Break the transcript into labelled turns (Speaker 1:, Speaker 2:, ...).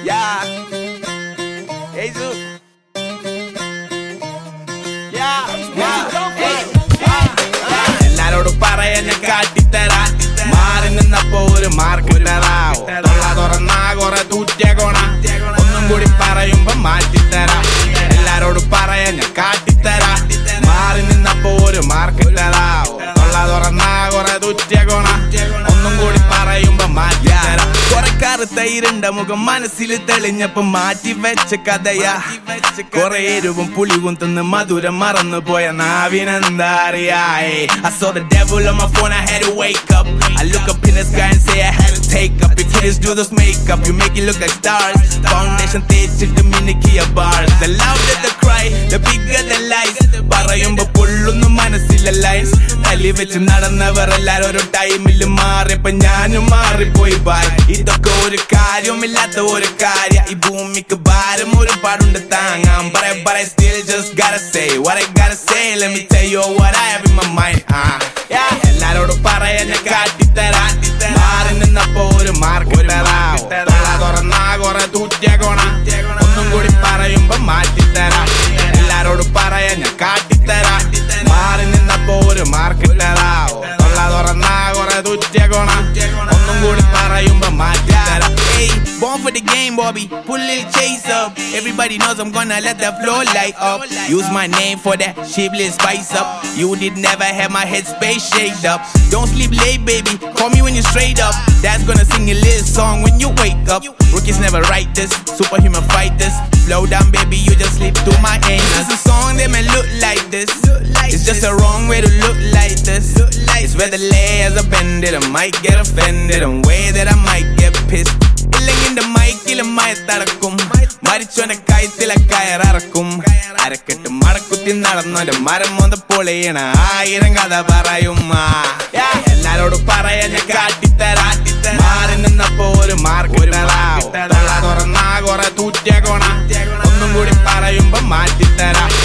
Speaker 1: Yeah. Hey, Zoo. Yeah. എല്ലാരോടും പറയാൻ ഞാൻ കാട്ടിത്തരാ മാറി നിന്നപ്പോ ഒരു മാർക്ക് തരാവോ തുറന്നാ കുറെ തൂറ്റിയ കോണ ഒന്നും കൂടി പറയുമ്പോ മാറ്റിത്തരാ എല്ലാരോടും പറയാൻ ഞാൻ കാട്ടിത്തരാ മാറി നിന്നപ്പോ ഒരു മാർക്ക് തരാവോ തുറന്നാ കുറെ തൂറ്റിയ കോണ ഒന്നും കൂടി പറയുമ്പോ മാറ്റിത്തരാ കൊറക്കാറ് തൈരുണ്ട മുഖം മനസ്സിൽ തെളിഞ്ഞപ്പോ മാറ്റി വെച്ച കഥയാ കൊറേ എരിവും പുളിവും തിന്ന് മധുരം മറന്നു പോയ നാവിനെന്താ അറിയായേ I saw the devil on my phone, I had to wake up. I look up in the sky and say I had to take up. You kids do this makeup, you make it look like stars. Foundation തേച്ചിട്ട് മിനുക്കിയ bars. The louder the cry, the bigger the lies. പറയുമ്പോ പൊള്ളുന്നു മനസ്സിലെ lines. തല്ലി വെച്ച് നടന്നവർ എല്ലാരും ഒരു ടൈമിൽ മാറിയപ്പോ ഞാനും മാറിപ്പോയി ബൈ ഇതൊക്കെ ഒരു കാര്യമില്ലാത്ത ഒരു കാര്യം ഈ ഭൂമിക്ക് ഭാരം ഒരുപാടുണ്ട് താങ്ങാം but I still just gotta say what I gotta say. Let me tell you what I have in my mind. എല്ലാരോടും പറയാൻ ഞാൻ കാട്ടിത്തരാ മാറി നിന്നപ്പോ ഒരു മാർക്ക് തരാവോ തുറന്നാ കുറെ തൂറ്റിയ കോണ ഒന്നും കൂടി പറയുമ്പോ മാറ്റിത്തരാ എല്ലാരോടും പറയാൻ ഞാൻ കാട്ടിത്തരാ മാറി നിന്നപ്പോ ഒരു മാർക്ക് തരാവോ തുറന്നാ കുറെ തൂറ്റിയ കോണ ഒന്നും കൂടി പറയുമ്പോ മാറ്റിത്തരാ Born for the game, Bobby. Pull little chase up. Everybody knows I'm gonna let the floor light up. Use my name for that shapeless spice up. You did never have my headspace shaped up. Don't sleep late, baby. Call me when you're straight up. Dad's gonna sing a little song when you wake up. Rookies never write this. Superhuman fighters. Slow down, baby. You just slip through my anus. It's a song that may look like this. It's just a wrong way to look like this. It's where the layers are bended. I might get offended. And way that I might get pissed. ഇല്ലെങ്കിന്റെ മൈക്കിലും മയത്തടക്കും മരിച്ചോനെ കയത്തിലെ കയറക്കും അരക്കെട്ട് മടക്കുത്തി നടന്നോന്റെ മരം മൊന്ത പൊളിയണ 1000 കഥ പറയും എല്ലാരോടും പറയാൻ ഞാൻ കാട്ടിത്തരാ മാറി നിന്നപ്പോ ഒരു mark തരാവോ തുറന്നാ കുറെ തൂറ്റിയ കോണ ഒന്നും കൂടി പറയുമ്പോ മാറ്റിത്തരാ